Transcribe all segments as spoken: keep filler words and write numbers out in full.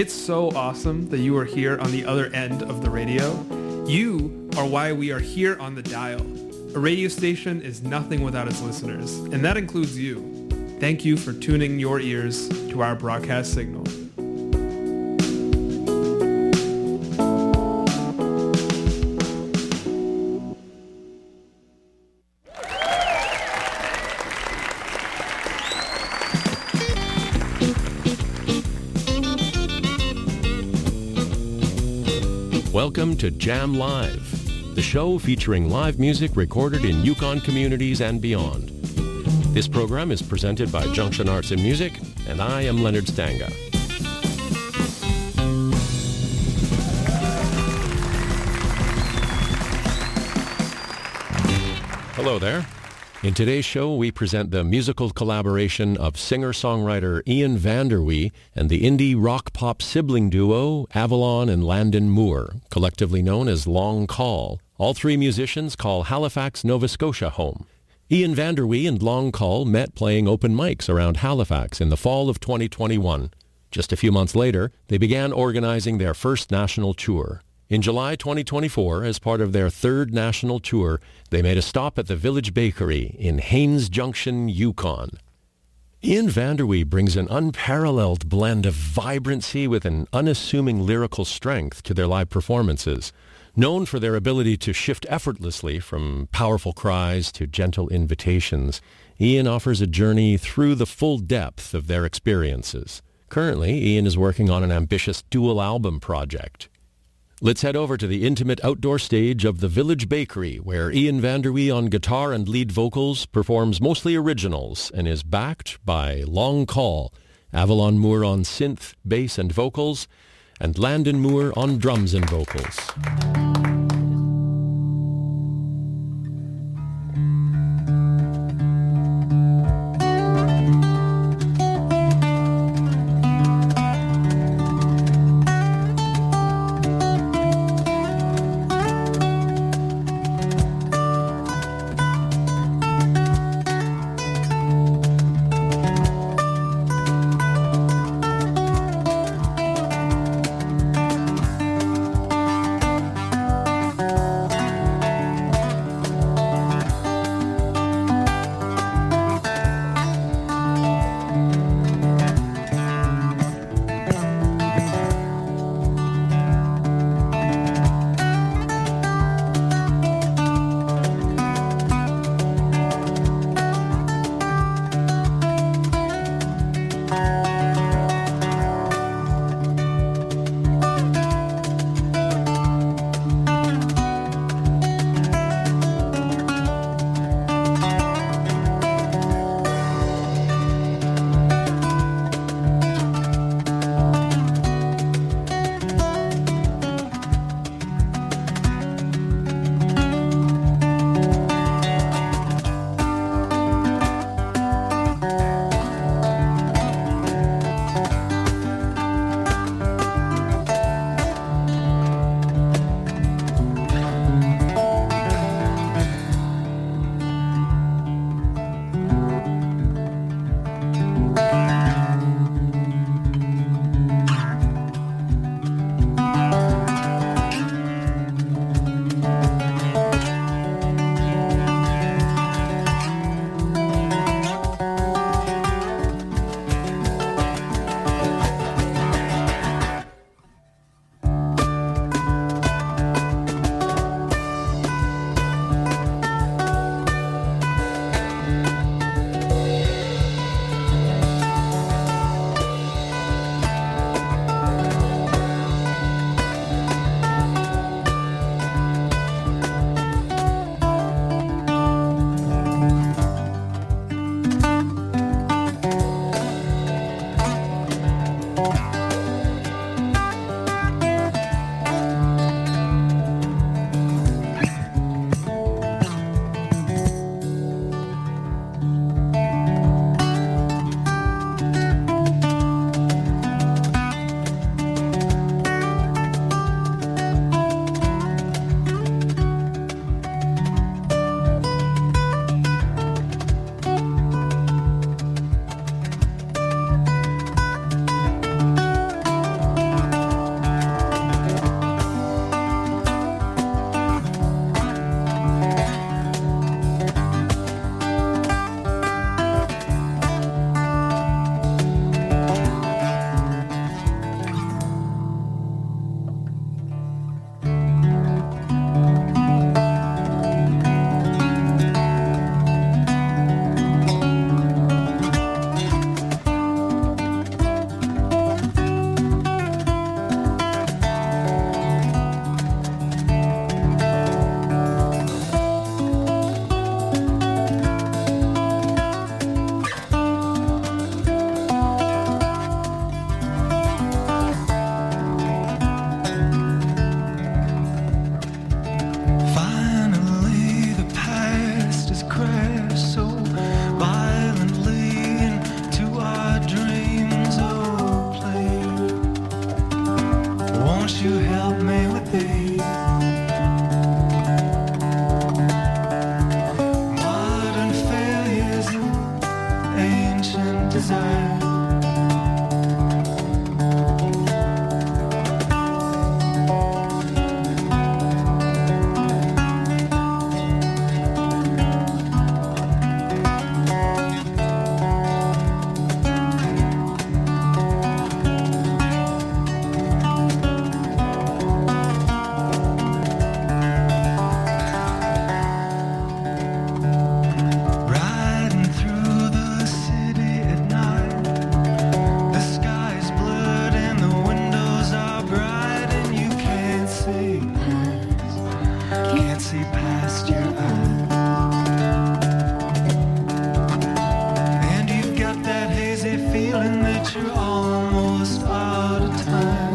It's so awesome that you are here on the other end of the radio. You are why we are here on the dial. A radio station is nothing without its listeners, and that includes you. Thank you for tuning your ears to our broadcast signal. Welcome to Jam Live, the show featuring live music recorded in Yukon communities and beyond. This program is presented by Junction Arts and Music, and I am Leonard Stanga. Hello there. In today's show, we present the musical collaboration of singer-songwriter Ian Vanderwee and the indie rock-pop sibling duo Avalon and Landon Moore, collectively known as Long Call. All three musicians call Halifax, Nova Scotia home. Ian Vanderwee and Long Call met playing open mics around Halifax in the fall of twenty twenty-one. Just a few months later, they began organizing their first national tour. In July twenty twenty-four, as part of their third national tour, they made a stop at the Village Bakery in Haines Junction, Yukon. Ian Vanderwee brings an unparalleled blend of vibrancy with an unassuming lyrical strength to their live performances. Known for their ability to shift effortlessly from powerful cries to gentle invitations, Ian offers a journey through the full depth of their experiences. Currently, Ian is working on an ambitious dual album project. Let's head over to the intimate outdoor stage of the Village Bakery, where Ian Vanderwee on guitar and lead vocals performs mostly originals and is backed by Long Call, Avalon Moore on synth, bass, and vocals, and Landon Moore on drums and vocals. see past your eyes. And you've got that hazy feeling that you're almost out of time.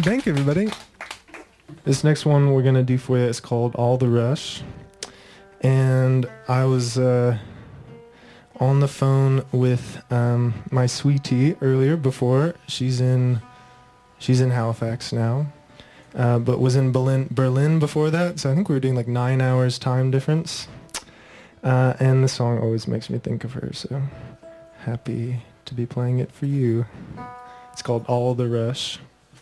bank, everybody. This next one we're going to do for you is called All the Rush. And I was uh, on the phone with um, my sweetie earlier before. She's in she's in Halifax now, uh, but was in Berlin, Berlin before that. So I think we were doing like nine hours time difference. Uh, and the song always makes me think of her, so happy to be playing it for you. It's called All the Rush.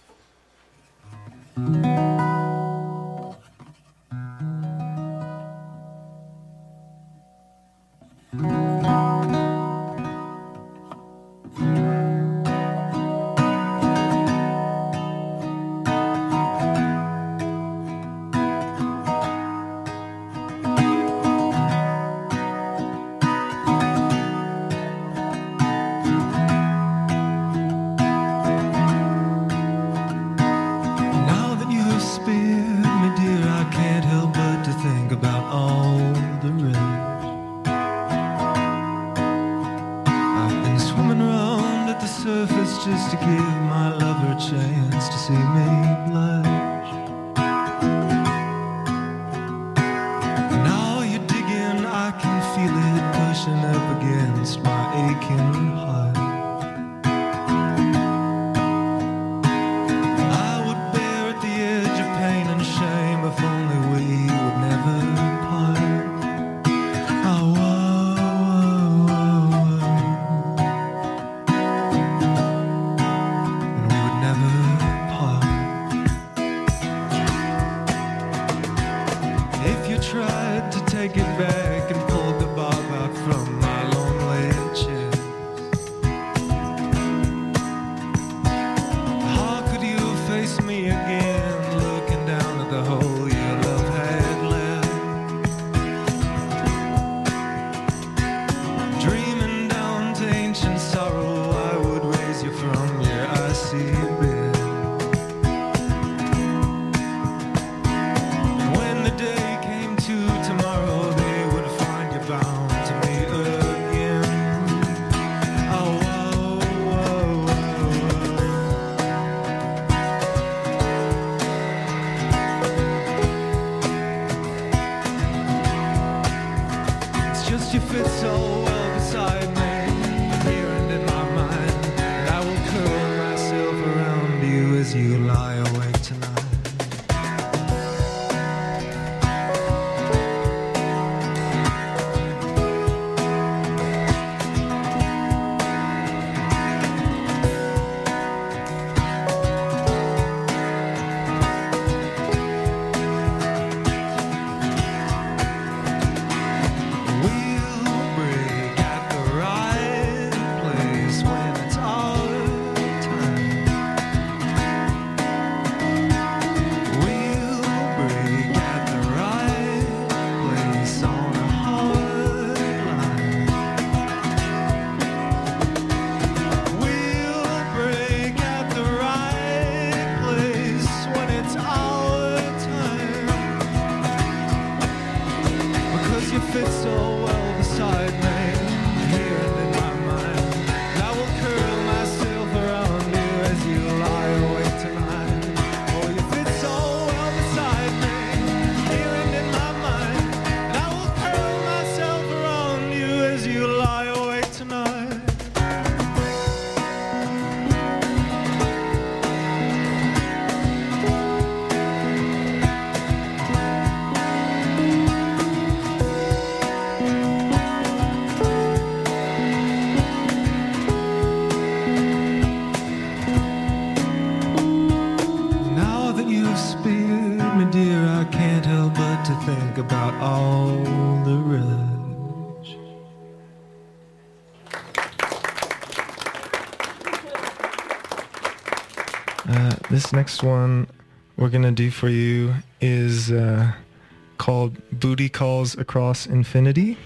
This next one we're going to do for you is uh, called Booty Calls Across Infinity.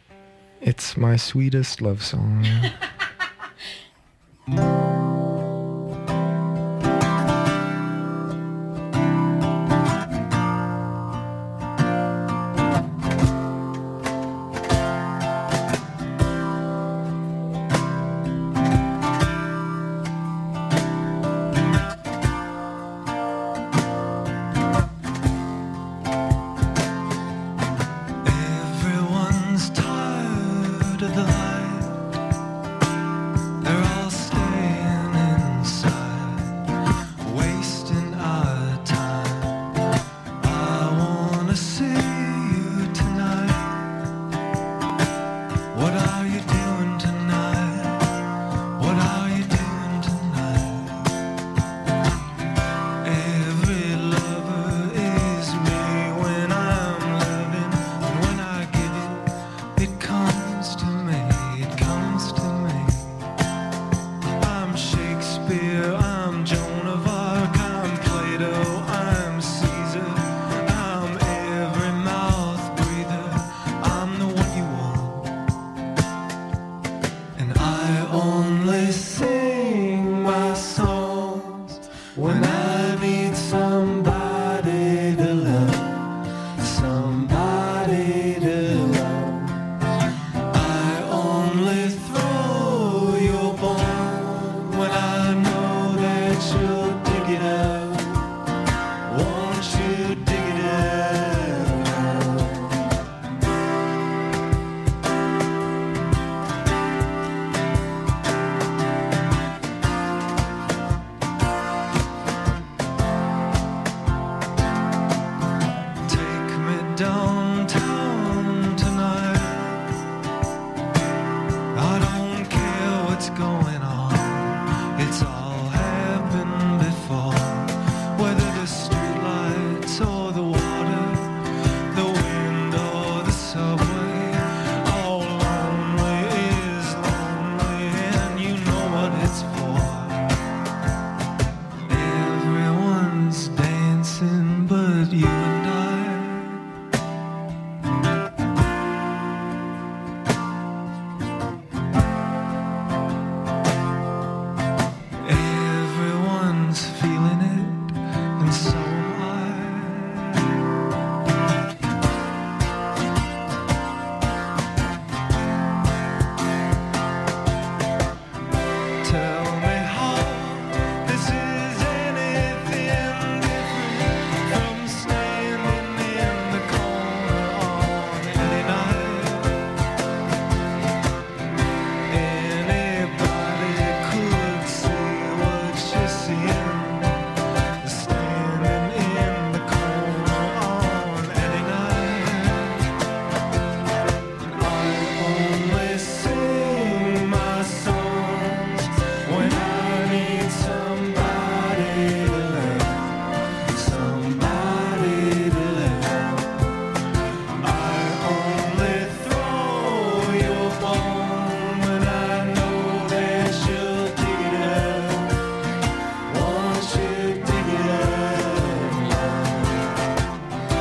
It's my sweetest love song. somebody to love. I only throw your bone when I know that you'll dig it up. Won't you dig it up? Take me downtown tonight. I don't care what's going on. It's all happened before. Whether the streetlights or the water, the wind or the subway, all lonely is lonely, and you know what it's for. Everyone's dancing but you and I. Everyone's feeling it, and so am I. Tell me how this is anything different from standing in the corner on any night. Anybody could see what you're seeing, standing in the corner on any night. I only sing my songs when I need somebody to love, somebody to love. I only throw your bone when I know that you'll dig it up. Won't you dig it up, love?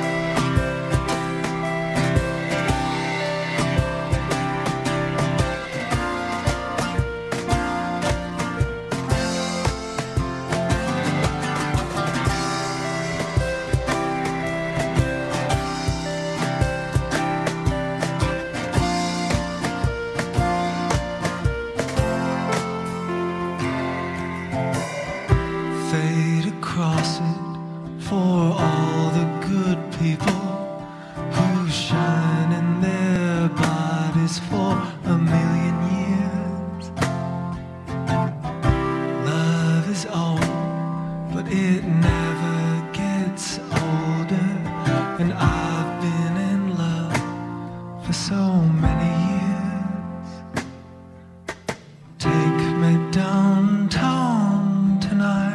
Fade across it for all the good people who shine in their bodies for a million years. Love is old, but it never gets older, and I've been in love for so many years. Take me downtown tonight.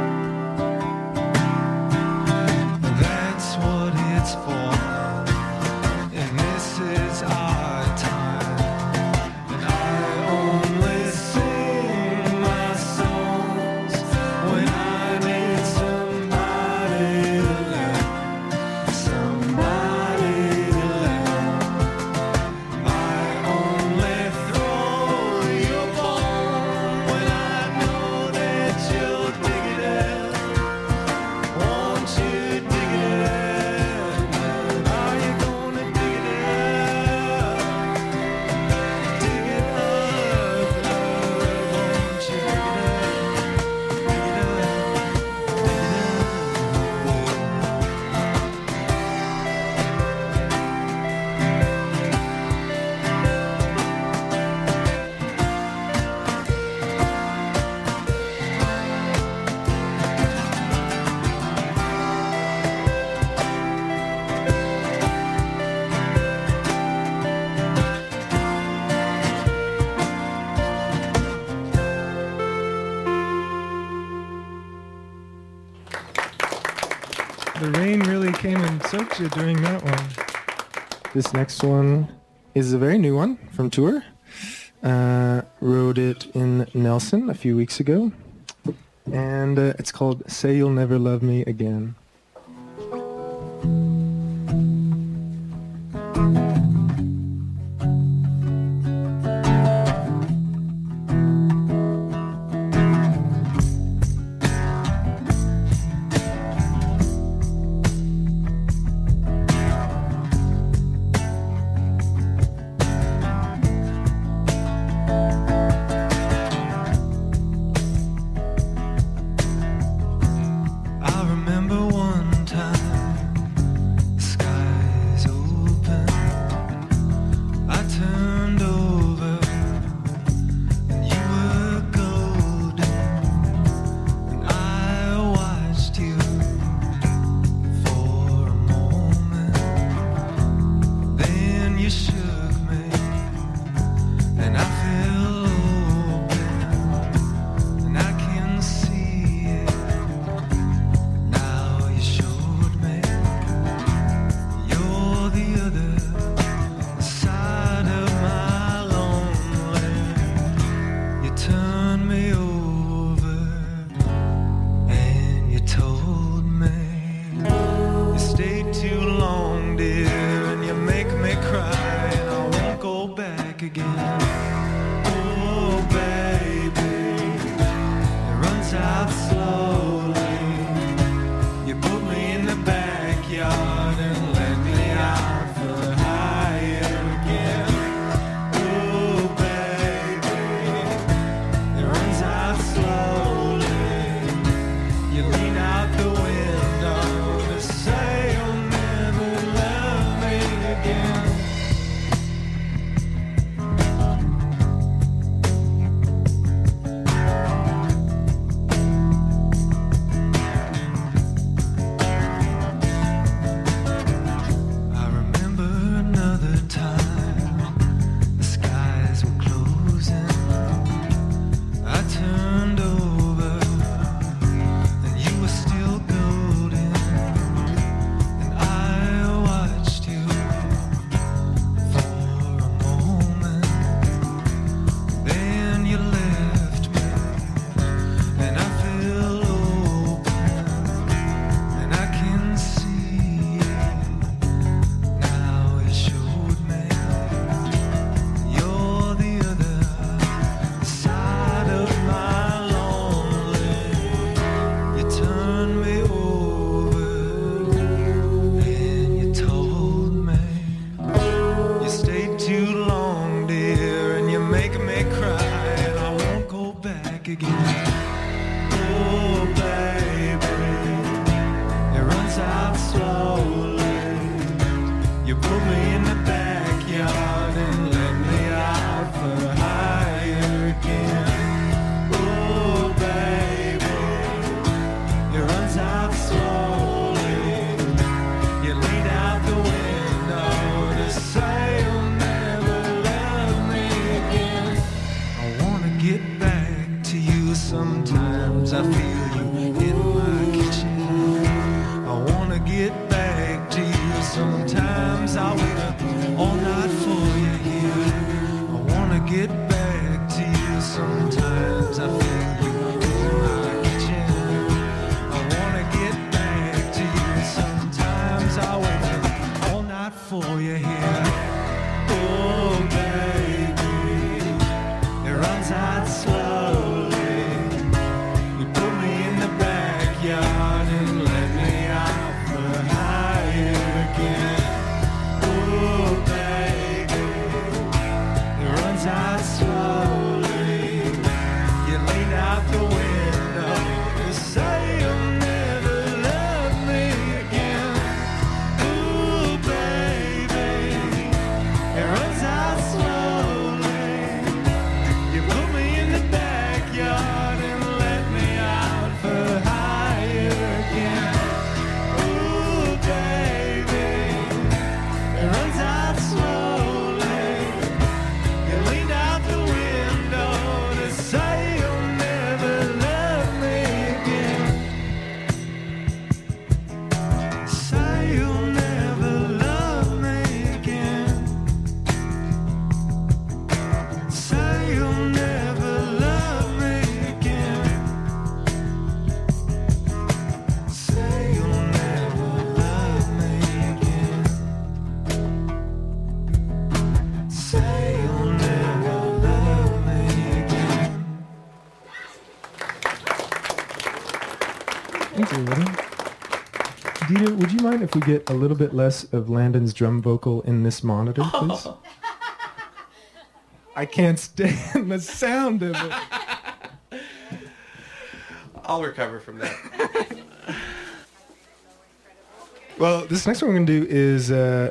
That's what it's for, and this is our time. And I only sing my songs when I need somebody to love, somebody to love. I only throw your bone when I know that you'll dig it up. Won't you dig it up? Are you gonna dig it up? Dig it up, love. Won't you dig it up? Dig it up, dig The rain really came and soaked you during that one. This next one is a very new one from tour. Uh, wrote it in Nelson a few weeks ago. And uh, it's called Say You'll Never Love Me Again. back again. Oh, baby, it runs out slowly. You put me in the backyard and let me out for higher again. Oh, baby, it runs out slowly. You lean out the window to say you'll never love me again. I remember another time the skies were closing. I turned over and you were still golden, and I watched you for a moment. Then you left me and I fell open, and I can see now you showed me you're the other side of my lonely. You turned me over and you told me you stayed too long, dear, and you're making me cry, and I won't go back again. Oh, baby, it runs out slowly. You put me in the backyard and let me out for higher again. Oh, baby, it runs out slowly. You lean out the window to say you'll never love me again. I wanna get back to you. Sometimes I feel you in my kitchen. I wanna get back to you. Sometimes I wait up all night for you here. I wanna get back to you. Sometimes I feel you in my kitchen. I wanna get back to you. Sometimes I wait up all night for you here. Oh, baby, it runs out slowly. You put me in the backyard and let me out for higher again. Oh, baby, it runs out slowly. You lean out the window to say you'll never love me again. Oh, baby, it runs out slowly. You put me in the backyard and let me out for higher again. Oh, baby, it runs out slowly. You leaned out the window to say you'll never love me again. Say you'll never love me again. Say you'll never love me again. Say you'll never love me again. Say you'll never love me again. Thank you, Woody. Dita, would you mind if we get a little bit less of Landon's drum vocal in this monitor, please? I can't stand the sound of it. I'll recover from that. Well, this next one we're going to do is uh,